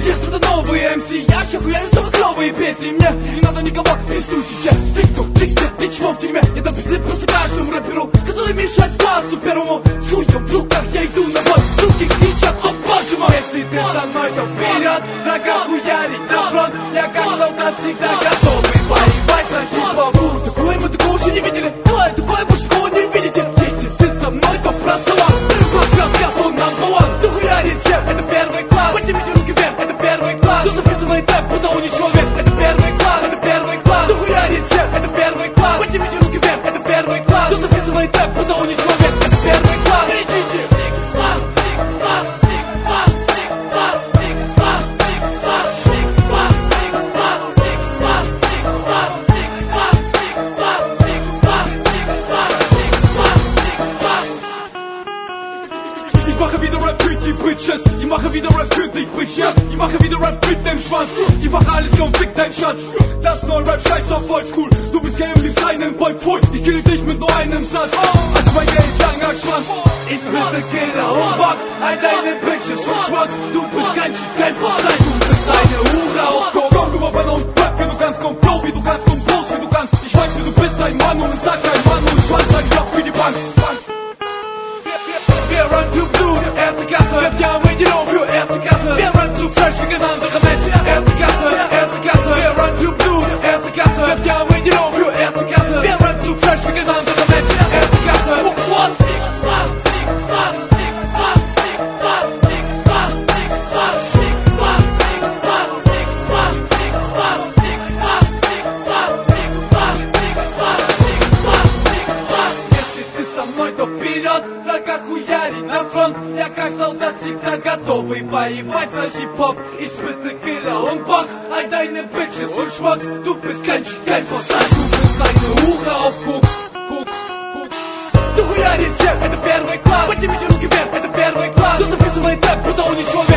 Здесь это новые МС. Я вообще хуярю самые клевые песни. Мне не надо никого из тысячи. Ты кто, ты где, ты чмо в тюрьме? Я дам пизды просто каждому рэперу, который мешает классу первому. С хуем в руках я иду на бой. Суки кричат, о боже мой. Если ты со мной, то вперед. Врага хуярить на фронт. Я как солдат всегда готовый воевать за хип-хоп. Такое мы такого еще не видели. Давай, такое больше такого не видите. Если ты со мной, то просовал. Рассказ, он number one. Кто хуярит всех, это первый класс. Поднимите руки вверх, это первый класс. Кто записывает темп, будто он не человек. Это первый класс, это первый класс. Кто хуярит всех, это первый класс. Поднимите руки вверх, это первый класс. Кто записывает темп, будто он не человек. Это первый класс. Кричите. Ich mache wieder Rap für die Bitches. Ich mache wieder Rap für dich, Bitches. Ich mache wieder Rap mit dem Schwanz. Ich mache alles und fick dein Schatz. Das neue Rap scheiß auf Oldschool. Du bist gay und liebst einen Boy, pfui. Ich kill dich mit nur einem Satz. Also mein Geld langer Schwanz. Ich bin der Killer und Box. All deine Bitches und Schwanz. Du bist kein Verzeiht. Du bist eine Hure auf Coke. Komm, du Rapper und Rap, wie du kannst. Komm, Flow, wie du kannst. Komm, Bros, wie du kannst. Ich weiß, wie du bist, ein Mann und sag ein Mann und Schwanz. Ein Loch für die Bank. Wir run to blue, erste Klasse. Wir haben Region für erste Klasse. Wir run to fresh, wie genannt andere Menschen. Erste Klasse, erste Klasse. Wir run to blue, erste Klasse. Wir haben Region für erste Klasse. Wir run to fresh, wie genannt andere Menschen. Erste Klasse. What? На фронт, я как солдат всегда готовый воевать за хип-хоп. Испытый Killer und Box. All deine Bitches und Schmucks. Du bist kein Boss, du bist eine Hure auf Koks. Du хуярит всех, это первый класс. Поднимите руки вверх, это первый класс. Кто записывает темп, будто он не человек.